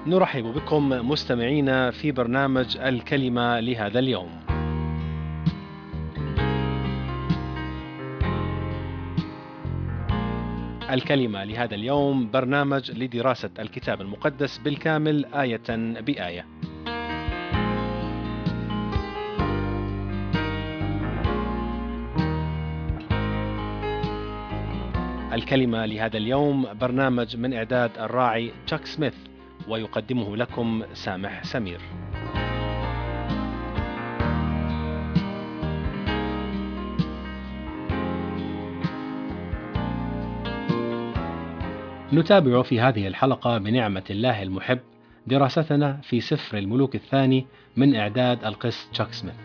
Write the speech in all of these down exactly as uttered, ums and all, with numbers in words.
نرحب بكم مستمعينا في برنامج الكلمة لهذا اليوم. الكلمة لهذا اليوم برنامج لدراسة الكتاب المقدس بالكامل آية بآية. الكلمة لهذا اليوم برنامج من إعداد الراعي تشاك سميث، ويقدمه لكم سامح سمير. نتابع في هذه الحلقة بنعمة الله المحب دراستنا في سفر الملوك الثاني من إعداد القس تشاك سميث.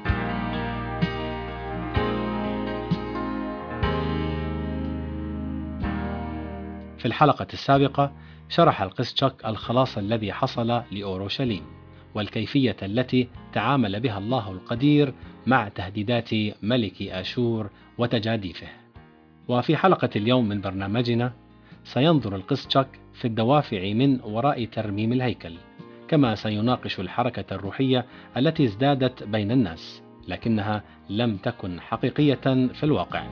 في الحلقة السابقة شرح القس تشاك الخلاص الذي حصل لأورشليم والكيفية التي تعامل بها الله القدير مع تهديدات ملك آشور وتجاديفه. وفي حلقة اليوم من برنامجنا سينظر القس تشاك في الدوافع من وراء ترميم الهيكل، كما سيناقش الحركة الروحية التي ازدادت بين الناس لكنها لم تكن حقيقية في الواقع.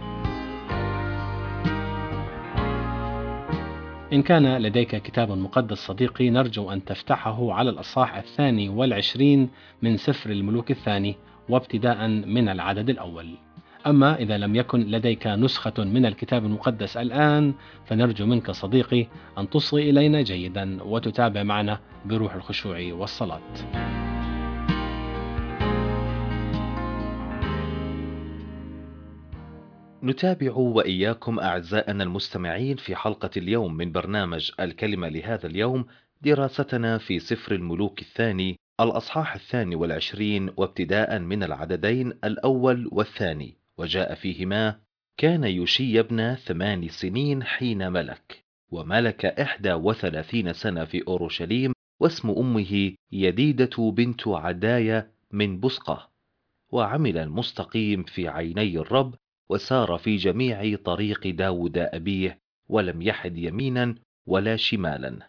إن كان لديك كتاب مقدس صديقي، نرجو أن تفتحه على الأصحاح الثاني والعشرين من سفر الملوك الثاني وابتداء من العدد الأول. أما إذا لم يكن لديك نسخة من الكتاب المقدس الآن، فنرجو منك صديقي أن تصغي إلينا جيدا وتتابع معنا بروح الخشوع والصلاة. نتابع وإياكم أعزائنا المستمعين في حلقة اليوم من برنامج الكلمة لهذا اليوم دراستنا في سفر الملوك الثاني الأصحاح الثاني والعشرين وابتداء من العددين الأول والثاني. وجاء فيهما: كان يوشي ابن ثمان سنين حين ملك، وملك إحدى وثلاثين سنة في أورشليم، واسم أمه يديدة بنت عداية من بصقة. وعمل المستقيم في عيني الرب، وسار في جميع طريق داود أبيه، ولم يحد يمينا ولا شمالا.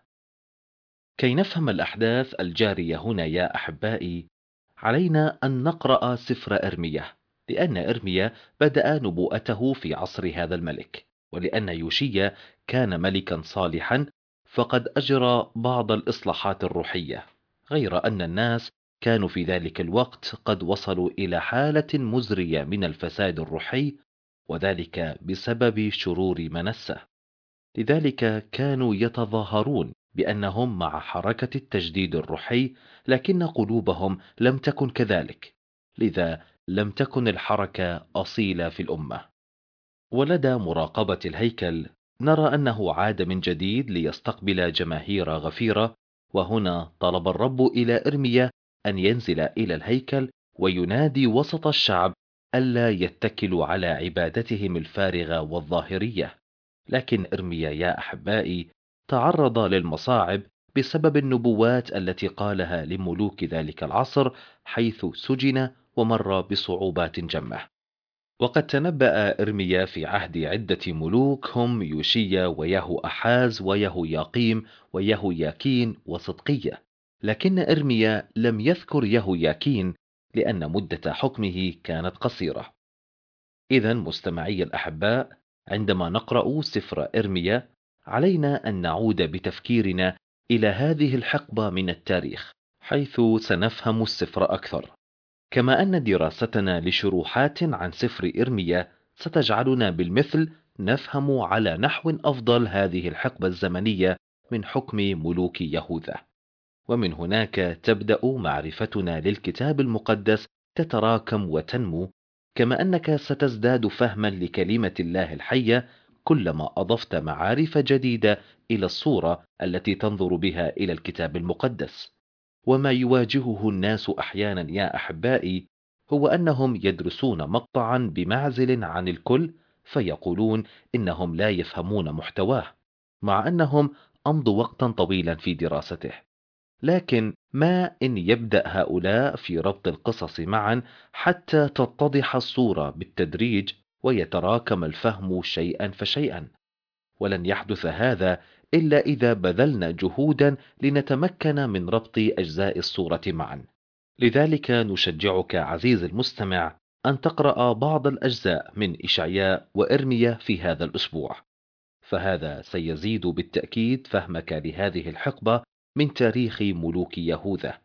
كي نفهم الأحداث الجارية هنا يا أحبائي، علينا أن نقرأ سفر إرميا، لأن إرميا بدأ نبوءته في عصر هذا الملك، ولأن يوشيا كان ملكا صالحا فقد أجرى بعض الإصلاحات الروحية، غير أن الناس كانوا في ذلك الوقت قد وصلوا إلى حالة مزرية من الفساد الروحي، وذلك بسبب شرور منسة. لذلك كانوا يتظاهرون بأنهم مع حركة التجديد الروحي، لكن قلوبهم لم تكن كذلك، لذا لم تكن الحركة أصيلة في الأمة. ولدى مراقبة الهيكل نرى أنه عاد من جديد ليستقبل جماهير غفيرة، وهنا طلب الرب إلى إرميا أن ينزل إلى الهيكل وينادي وسط الشعب ألا يتكلوا على عبادتهم الفارغة والظاهرية. لكن إرميا يا أحبائي تعرض للمصاعب بسبب النبوات التي قالها لملوك ذلك العصر، حيث سجن ومر بصعوبات جمة. وقد تنبأ إرميا في عهد عدة ملوك هم يوشيا ويهو أحاز ويهو ياقيم ويهو ياكين وصدقية، لكن إرميا لم يذكر يهو ياكين لأن مدة حكمه كانت قصيرة. إذن مستمعي الأحباء، عندما نقرأ سفر إرميا علينا أن نعود بتفكيرنا إلى هذه الحقبة من التاريخ، حيث سنفهم السفر أكثر، كما أن دراستنا لشروحات عن سفر إرميا ستجعلنا بالمثل نفهم على نحو أفضل هذه الحقبة الزمنية من حكم ملوك يهوذا. ومن هناك تبدأ معرفتنا للكتاب المقدس تتراكم وتنمو، كما أنك ستزداد فهما لكلمة الله الحية كلما أضفت معارف جديدة إلى الصورة التي تنظر بها إلى الكتاب المقدس. وما يواجهه الناس أحيانا يا أحبائي هو أنهم يدرسون مقطعا بمعزل عن الكل، فيقولون إنهم لا يفهمون محتواه، مع أنهم أمضوا وقتا طويلا في دراسته. لكن ما إن يبدأ هؤلاء في ربط القصص معا حتى تتضح الصورة بالتدريج ويتراكم الفهم شيئا فشيئا، ولن يحدث هذا إلا إذا بذلنا جهودا لنتمكن من ربط أجزاء الصورة معا. لذلك نشجعك عزيزي المستمع أن تقرأ بعض الأجزاء من إشعياء وإرميا في هذا الأسبوع، فهذا سيزيد بالتأكيد فهمك لهذه الحقبة من تاريخ ملوك يهوذا.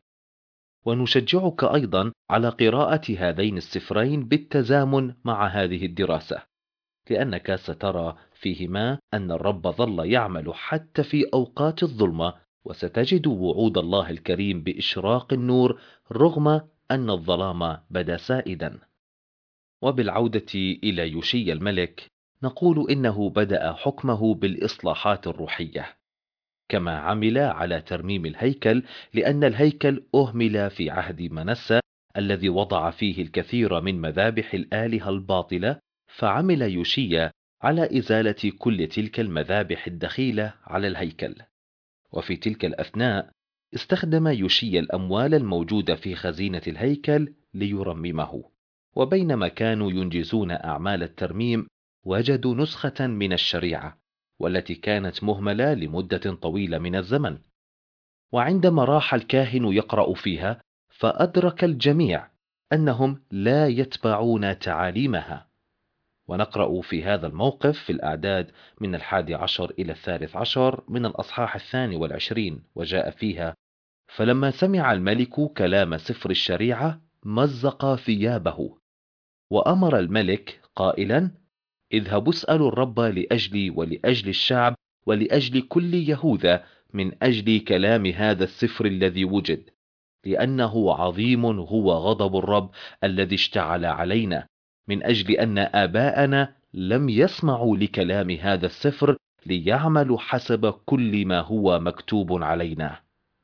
ونشجعك أيضا على قراءة هذين السفرين بالتزامن مع هذه الدراسة، لأنك سترى فيهما أن الرب ظل يعمل حتى في أوقات الظلمة، وستجد وعود الله الكريم بإشراق النور رغم أن الظلام بدا سائدا. وبالعودة إلى يوشيا الملك، نقول إنه بدأ حكمه بالإصلاحات الروحية، كما عمل على ترميم الهيكل، لأن الهيكل أهمل في عهد منسى الذي وضع فيه الكثير من مذابح الآلهة الباطلة، فعمل يوشيا على إزالة كل تلك المذابح الدخيلة على الهيكل. وفي تلك الأثناء استخدم يوشيا الأموال الموجودة في خزينة الهيكل ليرممه، وبينما كانوا ينجزون أعمال الترميم وجدوا نسخة من الشريعة والتي كانت مهملة لمدة طويلة من الزمن. وعندما راح الكاهن يقرأ فيها فأدرك الجميع أنهم لا يتبعون تعاليمها. ونقرأ في هذا الموقف في الأعداد من الحادي عشر إلى الثالث عشر من الأصحاح الثاني والعشرين، وجاء فيها: فلما سمع الملك كلام سفر الشريعة مزق ثيابه، وأمر الملك قائلا: اذهبوا اسألوا الرب لأجلي ولأجل الشعب ولأجل كل يهوذا من أجل كلام هذا السفر الذي وجد، لأنه عظيم هو غضب الرب الذي اشتعل علينا، من أجل أن آباءنا لم يسمعوا لكلام هذا السفر ليعملوا حسب كل ما هو مكتوب علينا.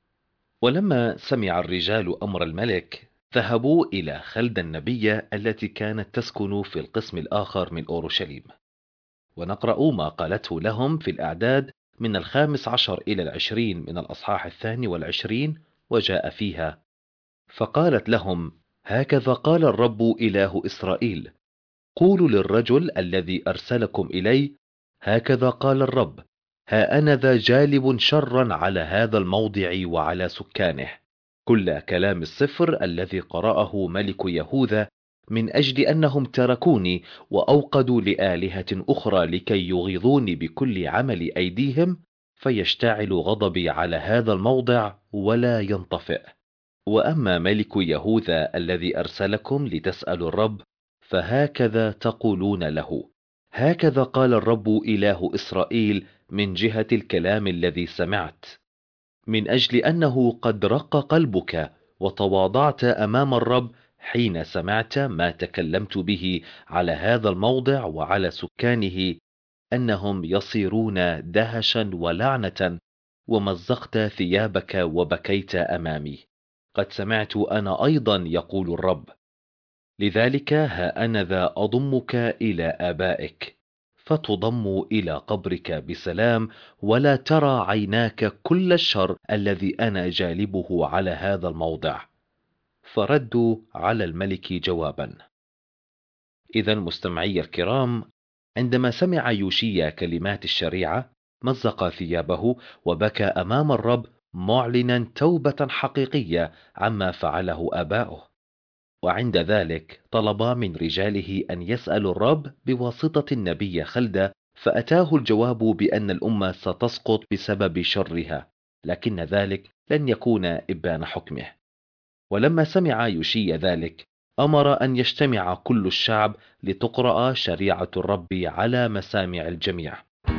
ولما سمع الرجال أمر الملك ذهبوا إلى خلد النبية التي كانت تسكن في القسم الآخر من أورشليم، ونقرأ ما قالته لهم في الأعداد من الخامس عشر إلى العشرين من الأصحاح الثاني والعشرين، وجاء فيها: فقالت لهم: هكذا قال الرب إله إسرائيل، قولوا للرجل الذي أرسلكم إلي: هكذا قال الرب، ها أنا ذا جالب شرا على هذا الموضع وعلى سكانه. كل كلام السفر الذي قرأه ملك يهوذا من أجل أنهم تركوني وأوقدوا لآلهة أخرى لكي يغيظوني بكل عمل أيديهم، فيشتعل غضبي على هذا الموضع ولا ينطفئ. وأما ملك يهوذا الذي أرسلكم لتسألوا الرب، فهكذا تقولون له: هكذا قال الرب إله إسرائيل من جهة الكلام الذي سمعت، من أجل أنه قد رق قلبك وتواضعت أمام الرب حين سمعت ما تكلمت به على هذا الموضع وعلى سكانه، أنهم يصيرون دهشا ولعنة، ومزقت ثيابك وبكيت أمامي. قد سمعت أنا أيضا يقول الرب، لذلك ها أنا ذا أضمك إلى آبائك، فتضم إلى قبرك بسلام، ولا ترى عيناك كل الشر الذي أنا جالبه على هذا الموضع. فردوا على الملك جوابا. إذا مستمعي الكرام، عندما سمع يوشيا كلمات الشريعة مزق ثيابه وبكى أمام الرب، معلنا توبة حقيقية عما فعله آباؤه. وعند ذلك طلب من رجاله أن يسألوا الرب بواسطة النبي خلدة، فأتاه الجواب بأن الأمة ستسقط بسبب شرها، لكن ذلك لن يكون إبان حكمه. ولما سمع يوشيا ذلك أمر أن يجتمع كل الشعب لتقرأ شريعة الرب على مسامع الجميع.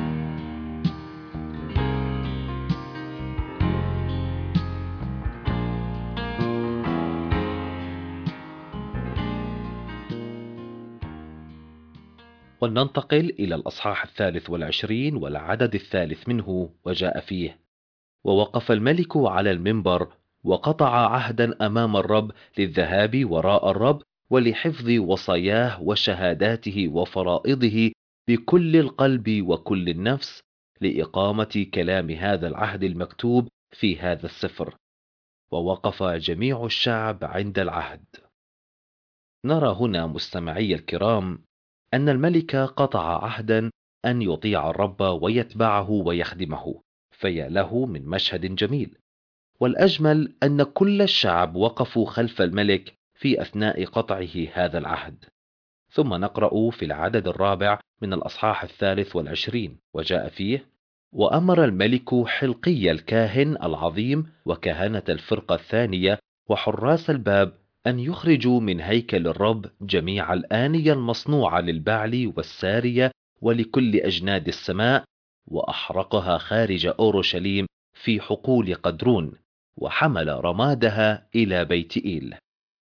ولننتقل إلى الأصحاح الثالث والعشرين والعدد الثالث منه، وجاء فيه: ووقف الملك على المنبر وقطع عهدا أمام الرب للذهاب وراء الرب ولحفظ وصاياه وشهاداته وفرائضه بكل القلب وكل النفس، لإقامة كلام هذا العهد المكتوب في هذا السفر. ووقف جميع الشعب عند العهد. نرى هنا مستمعي الكرام أن الملك قطع عهدا أن يطيع الرب ويتبعه ويخدمه، فيا له من مشهد جميل. والأجمل أن كل الشعب وقفوا خلف الملك في أثناء قطعه هذا العهد. ثم نقرأ في العدد الرابع من الأصحاح الثالث والعشرين، وجاء فيه: وأمر الملك حلقي الكاهن العظيم وكهنة الفرقة الثانية وحراس الباب أن يخرجوا من هيكل الرب جميع الآنية المصنوعة للبعل والسارية ولكل أجناد السماء، وأحرقها خارج أورشليم في حقول قدرون، وحمل رمادها إلى بيت إيل.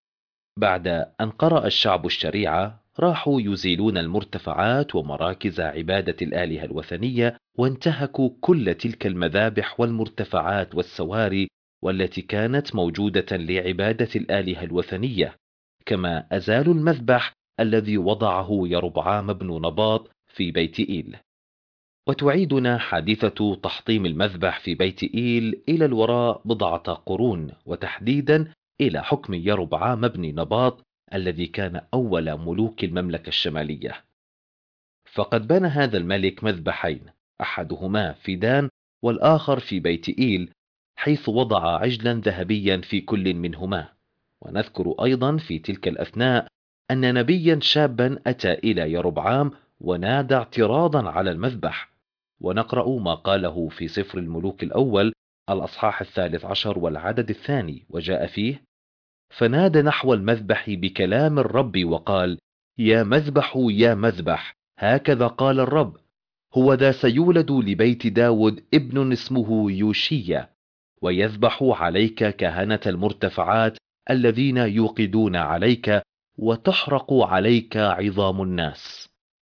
بعد أن قرأ الشعب الشريعة، راحوا يزيلون المرتفعات ومراكز عبادة الآلهة الوثنية، وانتهكوا كل تلك المذابح والمرتفعات والسواري والتي كانت موجودة لعبادة الآلهة الوثنية، كما أزالوا المذبح الذي وضعه يربعام بن نباط في بيت إيل. وتعيدنا حادثة تحطيم المذبح في بيت إيل إلى الوراء بضعة قرون، وتحديدا إلى حكم يربعام بن نباط الذي كان أول ملوك المملكة الشمالية. فقد بنى هذا الملك مذبحين، أحدهما في دان والآخر في بيت إيل، حيث وضع عجلا ذهبيا في كل منهما. ونذكر أيضا في تلك الأثناء أن نبيا شابا أتى إلى يربعام ونادى اعتراضا على المذبح. ونقرأ ما قاله في سفر الملوك الأول الأصحاح الثالث عشر والعدد الثاني، وجاء فيه: فنادى نحو المذبح بكلام الرب وقال: يا مذبح يا مذبح، هكذا قال الرب، هو ذا سيولد لبيت داود ابن اسمه يوشيا، ويذبح عليك كهنة المرتفعات الذين يوقدون عليك، وتحرق عليك عظام الناس.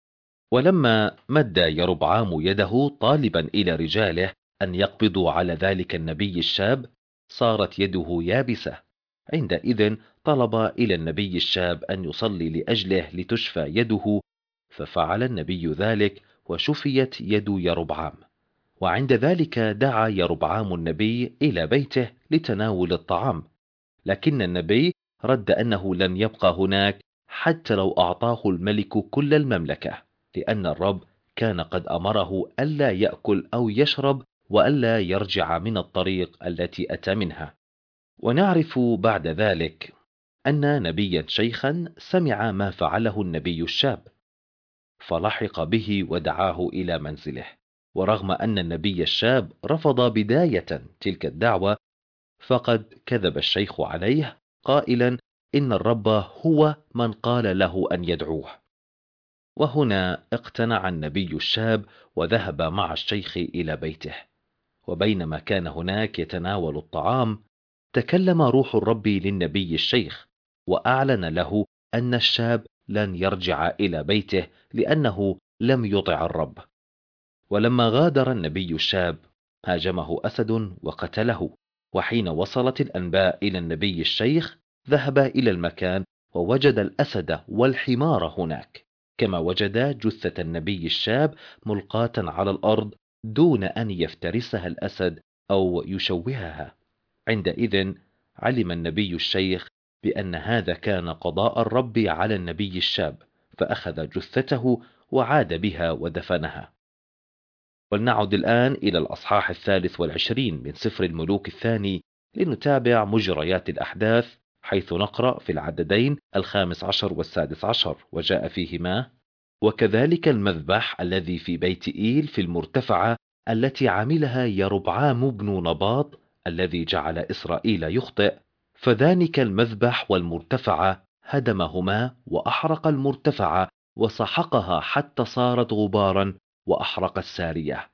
ولما مد يربعام يده طالبا إلى رجاله أن يقبضوا على ذلك النبي الشاب، صارت يده يابسة. عندئذ طلب إلى النبي الشاب أن يصلي لأجله لتشفى يده، ففعل النبي ذلك وشفيت يد يربعام. وعند ذلك دعا يربعام النبي إلى بيته لتناول الطعام، لكن النبي رد أنه لن يبقى هناك حتى لو أعطاه الملك كل المملكة، لأن الرب كان قد أمره ألا يأكل أو يشرب وألا يرجع من الطريق التي أتى منها. ونعرف بعد ذلك أن نبيا شيخا سمع ما فعله النبي الشاب، فلحق به ودعاه إلى منزله. ورغم أن النبي الشاب رفض بداية تلك الدعوة، فقد كذب الشيخ عليه قائلا إن الرب هو من قال له أن يدعوه. وهنا اقتنع النبي الشاب وذهب مع الشيخ إلى بيته. وبينما كان هناك يتناول الطعام، تكلم روح الرب للنبي الشيخ وأعلن له أن الشاب لن يرجع إلى بيته لأنه لم يطع الرب. ولما غادر النبي الشاب، هاجمه أسد وقتله. وحين وصلت الأنباء إلى النبي الشيخ، ذهب إلى المكان ووجد الأسد والحمار هناك، كما وجد جثة النبي الشاب ملقاة على الأرض دون أن يفترسها الأسد أو يشوهها. عندئذ علم النبي الشيخ بأن هذا كان قضاء الرب على النبي الشاب، فأخذ جثته وعاد بها ودفنها. ولنعد الآن إلى الأصحاح الثالث والعشرين من سفر الملوك الثاني لنتابع مجريات الأحداث، حيث نقرأ في العددين الخامس عشر والسادس عشر، وجاء فيهما: وكذلك المذبح الذي في بيت إيل في المرتفعة التي عملها يربعام بن نباط الذي جعل إسرائيل يخطئ، فذلك المذبح والمرتفعة هدمهما وأحرق المرتفعة وسحقها حتى صارت غبارا، وأحرق السارية.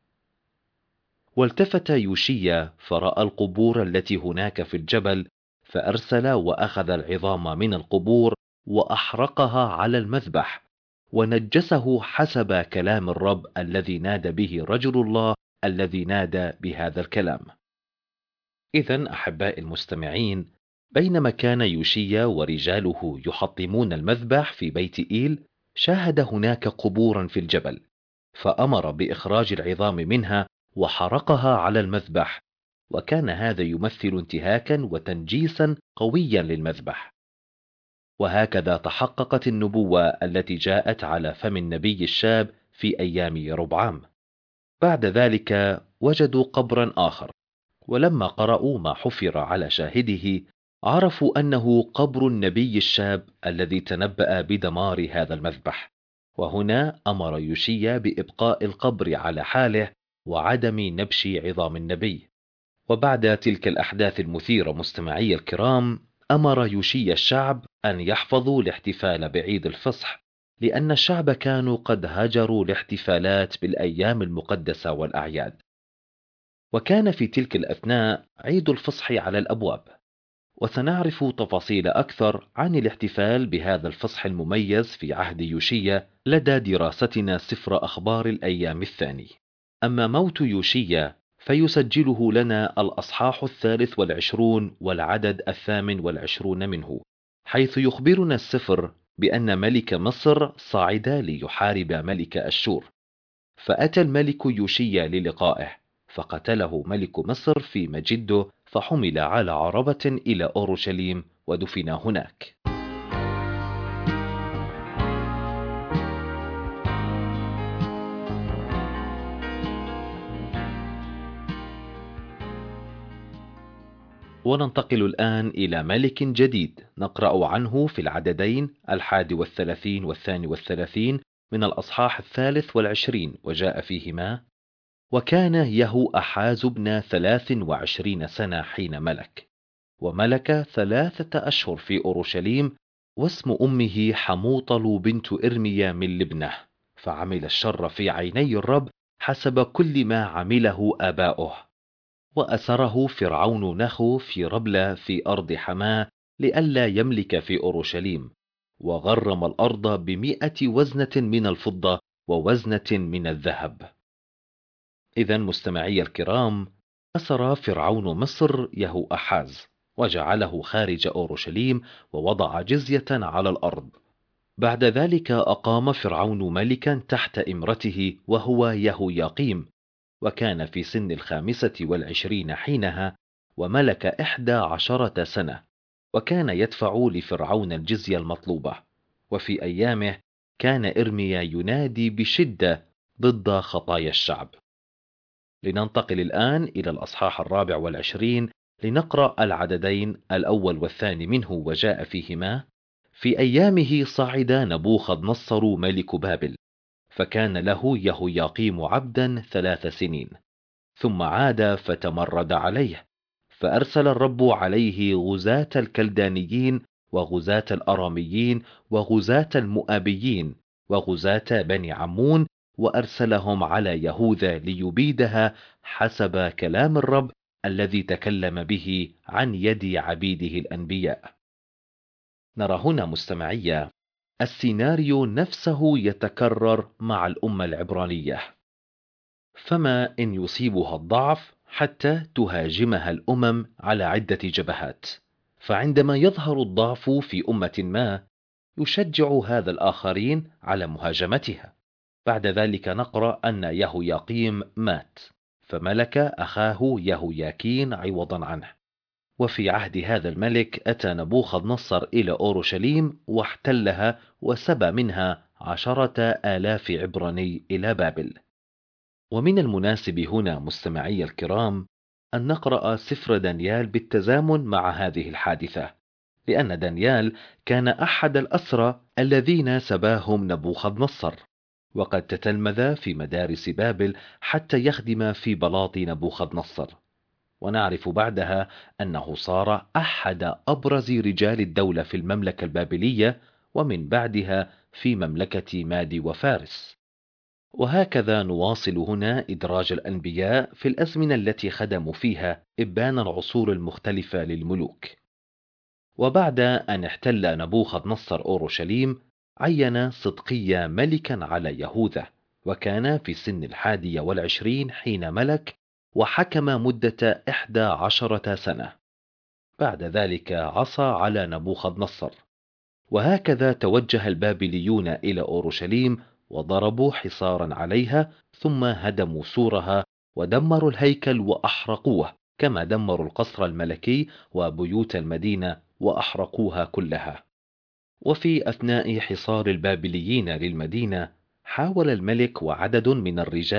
والتفت يوشيا فرأى القبور التي هناك في الجبل، فأرسل وأخذ العظام من القبور وأحرقها على المذبح، ونجسه حسب كلام الرب الذي نادى به رجل الله الذي نادى بهذا الكلام. إذن أحباء المستمعين، بينما كان يوشيا ورجاله يحطمون المذبح في بيت إيل، شاهد هناك قبورا في الجبل، فأمر بإخراج العظام منها وحرقها على المذبح. وكان هذا يمثل انتهاكا وتنجيسا قويا للمذبح. وهكذا تحققت النبوة التي جاءت على فم النبي الشاب في أيام يربعام. بعد ذلك وجدوا قبرا آخر، ولما قرأوا ما حفر على شاهده عرفوا أنه قبر النبي الشاب الذي تنبأ بدمار هذا المذبح. وهنا أمر يوشيا بإبقاء القبر على حاله وعدم نبش عظام النبي. وبعد تلك الأحداث المثيرة مستمعي الكرام، أمر يوشيا الشعب أن يحفظوا الاحتفال بعيد الفصح، لأن الشعب كانوا قد هجروا الاحتفالات بالأيام المقدسة والأعياد. وكان في تلك الأثناء عيد الفصح على الأبواب، وسنعرف تفاصيل أكثر عن الاحتفال بهذا الفصح المميز في عهد يوشيا لدى دراستنا سفر أخبار الأيام الثاني. أما موت يوشيا فيسجله لنا الأصحاح الثالث والعشرون والعدد الثامن والعشرون منه، حيث يخبرنا السفر بأن ملك مصر صعد ليحارب ملك أشور، فأتى الملك يوشيا للقائه، فقتله ملك مصر في مجده، فحمل على عربة إلى أورشليم ودفن هناك. وننتقل الآن إلى ملك جديد نقرأ عنه في العددين الحادي والثلاثين والثاني والثلاثين من الأصحاح الثالث والعشرين، وجاء فيهما: وكان يهو أحاز ابن ثلاث وعشرين سنة حين ملك، وملك ثلاثة أشهر في أورشليم، واسم أمه حموطل بنت إرميا من لبنة، فعمل الشر في عيني الرب حسب كل ما عمله آباؤه. وأسره فرعون نخو في ربلة في أرض حماه لئلا يملك في أورشليم، وغرم الأرض بمئة وزنة من الفضة ووزنة من الذهب. إذن مستمعي الكرام، أسر فرعون مصر يهو أحاز وجعله خارج أورشليم ووضع جزية على الأرض. بعد ذلك أقام فرعون ملكا تحت إمرته وهو يهو ياقيم، وكان في سن الخامسة والعشرين حينها، وملك إحدى عشرة سنة، وكان يدفع لفرعون الجزية المطلوبة. وفي أيامه كان إرميا ينادي بشدة ضد خطايا الشعب. لننتقل الآن إلى الأصحاح الرابع والعشرين لنقرأ العددين الأول والثاني منه، وجاء فيهما: في أيامه صعد نبوخذ نصر ملك بابل، فكان له يهوياقيم عبدا ثلاث سنين، ثم عاد فتمرد عليه، فأرسل الرب عليه غزاة الكلدانيين وغزاة الأراميين وغزاة المؤابيين وغزاة بني عمون، وأرسلهم على يهوذا ليبيدها حسب كلام الرب الذي تكلم به عن يد عبيده الأنبياء. نرى هنا مستمعية السيناريو نفسه يتكرر مع الأمة العبرانية، فما إن يصيبها الضعف حتى تهاجمها الأمم على عدة جبهات، فعندما يظهر الضعف في أمة ما يشجع هذا الآخرين على مهاجمتها. بعد ذلك نقرأ أن يهوياقيم مات، فملك أخاه يهوياكين عوضا عنه. وفي عهد هذا الملك أتى نبوخذ نصر إلى أورشليم واحتلها وسبى منها عشرة آلاف عبراني إلى بابل. ومن المناسب هنا مستمعي الكرام أن نقرأ سفر دانيال بالتزامن مع هذه الحادثة، لأن دانيال كان أحد الأسرى الذين سباهم نبوخذ نصر، وقد تتلمذ في مدارس بابل حتى يخدم في بلاط نبوخذ نصر. ونعرف بعدها أنه صار أحد أبرز رجال الدولة في المملكة البابلية، ومن بعدها في مملكة مادي وفارس. وهكذا نواصل هنا إدراج الأنبياء في الأزمنة التي خدموا فيها إبان العصور المختلفة للملوك. وبعد أن احتل نبوخذ نصر أورشليم، عين صدقيا ملكا على يهوذا، وكان في سن الحادية والعشرين حين ملك، وحكم مدة إحدى عشرة سنة. بعد ذلك عصى على نبوخذ نصر. وهكذا توجه البابليون إلى أورشليم وضربوا حصارا عليها، ثم هدموا سورها ودمروا الهيكل وأحرقوه، كما دمروا القصر الملكي وبيوت المدينة وأحرقوها كلها. وفي أثناء حصار البابليين للمدينة حاول الملك وعدد من الرجال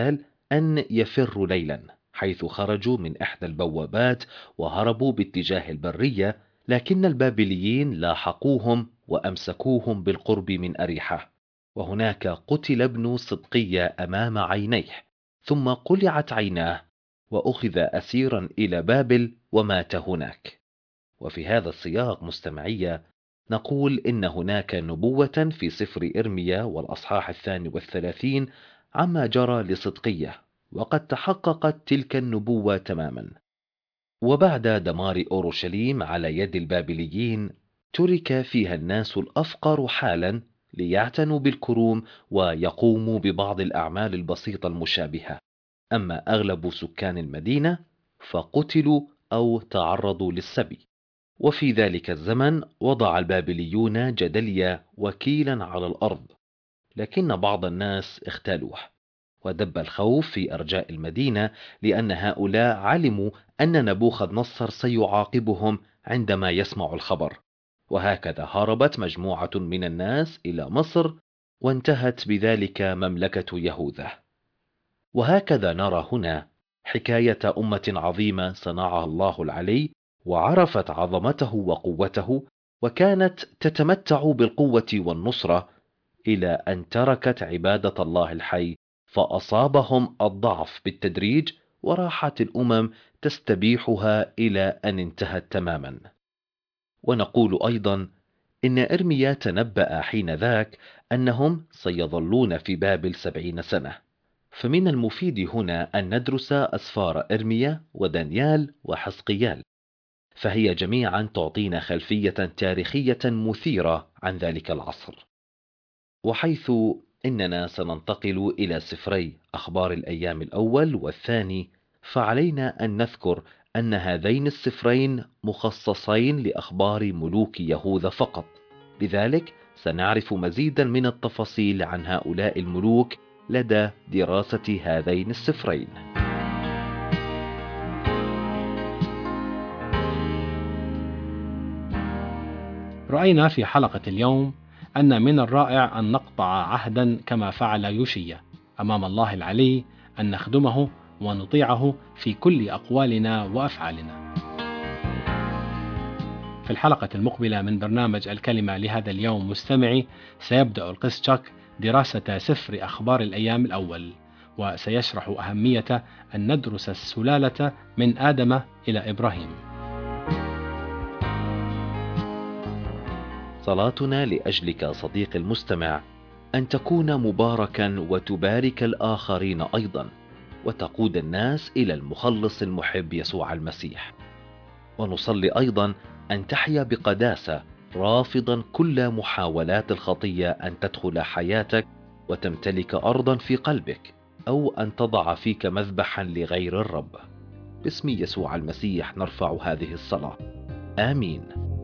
أن يفروا ليلا، حيث خرجوا من إحدى البوابات وهربوا باتجاه البرية، لكن البابليين لاحقوهم وأمسكوهم بالقرب من أريحة، وهناك قتل ابن صدقية أمام عينيه، ثم قلعت عيناه وأخذ أسيرا إلى بابل ومات هناك. وفي هذا السياق مستمعية نقول إن هناك نبوة في سفر إرميا والأصحاح الثاني والثلاثين عما جرى لصدقية، وقد تحققت تلك النبوة تماما. وبعد دمار أورشليم على يد البابليين ترك فيها الناس الأفقر حالا ليعتنوا بالكروم ويقوموا ببعض الأعمال البسيطة المشابهة، أما أغلب سكان المدينة فقتلوا أو تعرضوا للسبي. وفي ذلك الزمن وضع البابليون جدليا وكيلا على الأرض، لكن بعض الناس اختالوه، ودب الخوف في أرجاء المدينة، لأن هؤلاء علموا أن نبوخذ نصر سيعاقبهم عندما يسمع الخبر، وهكذا هربت مجموعة من الناس إلى مصر، وانتهت بذلك مملكة يهوذا. وهكذا نرى هنا حكاية أمة عظيمة صنعها الله العلي، وعرفت عظمته وقوته، وكانت تتمتع بالقوة والنصرة، إلى أن تركت عبادة الله الحي فأصابهم الضعف بالتدريج، وراحت الأمم تستبيحها إلى أن انتهت تماما. ونقول أيضا إن إرميا تنبأ حين ذاك أنهم سيظلون في بابل سبعين سنة، فمن المفيد هنا أن ندرس أسفار إرميا ودانيال وحزقيال، فهي جميعا تعطينا خلفية تاريخية مثيرة عن ذلك العصر. وحيث إننا سننتقل إلى سفري أخبار الأيام الأول والثاني، فعلينا أن نذكر أن هذين السفرين مخصصين لأخبار ملوك يهوذا فقط، لذلك سنعرف مزيدا من التفاصيل عن هؤلاء الملوك لدى دراسة هذين السفرين. رأينا في حلقة اليوم أن من الرائع أن نقطع عهدا كما فعل يوشيا أمام الله العلي، أن نخدمه ونطيعه في كل أقوالنا وأفعالنا. في الحلقة المقبلة من برنامج الكلمة لهذا اليوم مستمعي، سيبدأ القس تشاك دراسة سفر أخبار الأيام الأول، وسيشرح أهمية أن ندرس السلالة من آدم إلى إبراهيم. صلاتنا لأجلك صديق المستمع أن تكون مباركا وتبارك الآخرين أيضا، وتقود الناس إلى المخلص المحب يسوع المسيح. ونصلي أيضا أن تحيا بقداسة، رافضا كل محاولات الخطية أن تدخل حياتك وتمتلك أرضا في قلبك، أو أن تضع فيك مذبحا لغير الرب. باسم يسوع المسيح نرفع هذه الصلاة، آمين.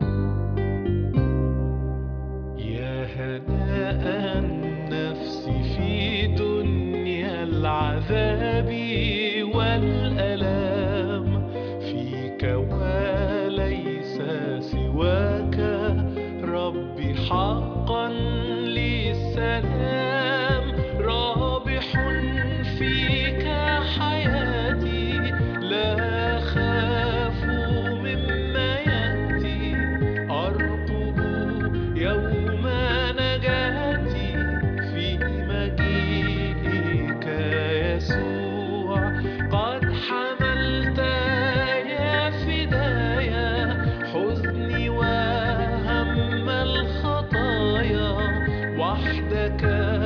يا هناء النفس في دنيا العذاب والألام، فيك وليس سواك ربي حقا للسلام، رابح فيك حياتي لا خاف مما يأتي، أرقب يوم نجاتي في مجيئك يسوع، قد حملت يا فدايا حزني وهم الخطايا، وحدك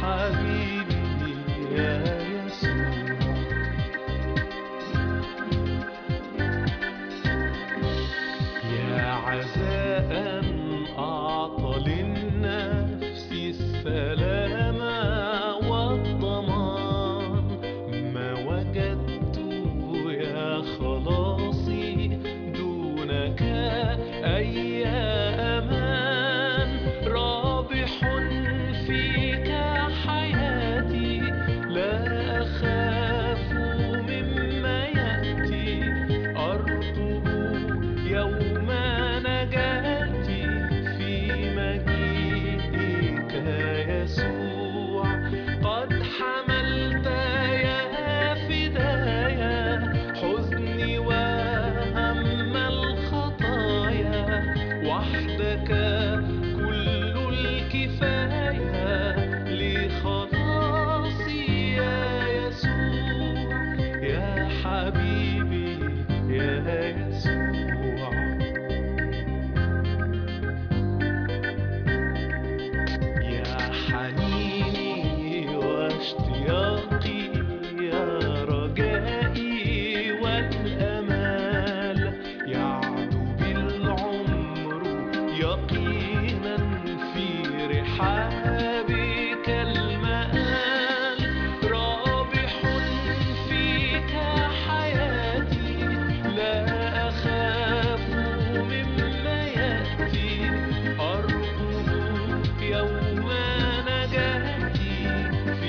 حبيبي يا يسوع. يا عزاء أعطى للنفس السلام والضمان، ما وجدت يا خلاصي دونك أي أمان. رابح فيك حياتي، لا أخاف مما يأتي. أرقب يوم نجاتي في مجيئك يسوع. قد حملت يا فدايا حزني وهم الخطايا، وحدك كل الكفاية لخلاصي يا يسوع. يا حبيبي يا يسوع. يا حنيني واشتياقي، يا رجائي والأمال، يعدو بالعمر يقينا في رحابك المآل. رابح فيك حياتي، لا أخاف مما يأتي. أرقب يوم نجاتي في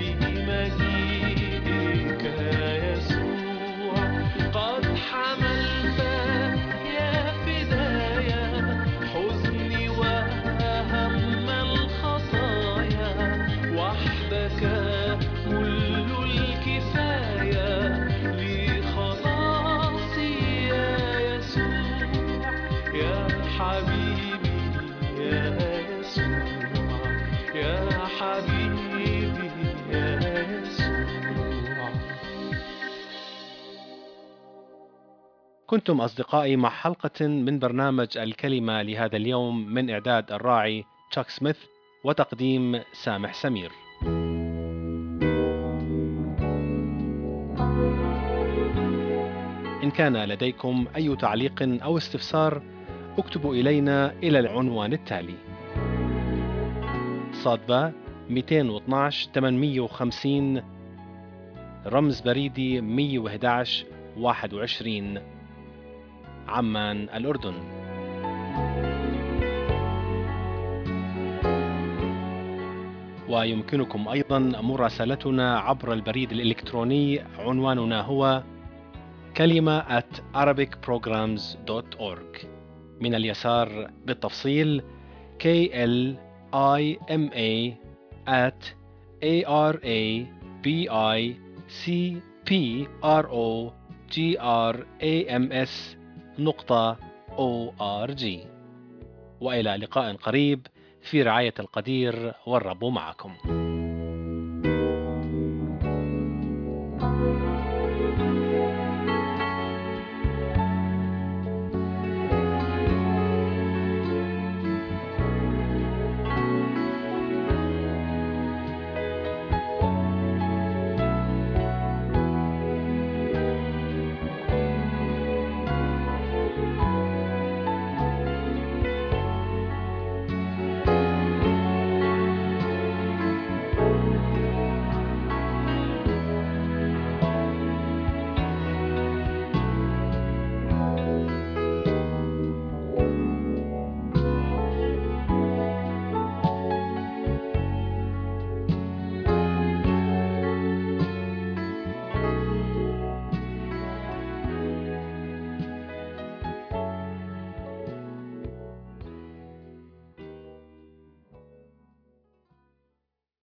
مجيئك يسوع. قد حملت يا فدايا حزني وهم الخطايا، وحدك كل الكفاية لخلاصي يا يسوع. يا حبيبي يا يسوع. يا حبيبي يا يسوع. كنتم أصدقائي مع حلقة من برنامج الكلمة لهذا اليوم، من إعداد الراعي تشاك سميث وتقديم سامح سمير. إن كان لديكم أي تعليق أو استفسار اكتبوا إلينا إلى العنوان التالي: صادبة مئتين واثناشر ثمانمئة وخمسين، رمز بريدي مئة وأحد عشر واحد وعشرين، عمان الأردن. ويمكنكم أيضا مراسلتنا عبر البريد الإلكتروني، عنواننا هو كلمة at arabic programs dot org. من اليسار بالتفصيل K L I M A at A R A B I C P R O G R A M S نقطة O R G. وإلى لقاء قريب في رعاية القدير، والرب معكم.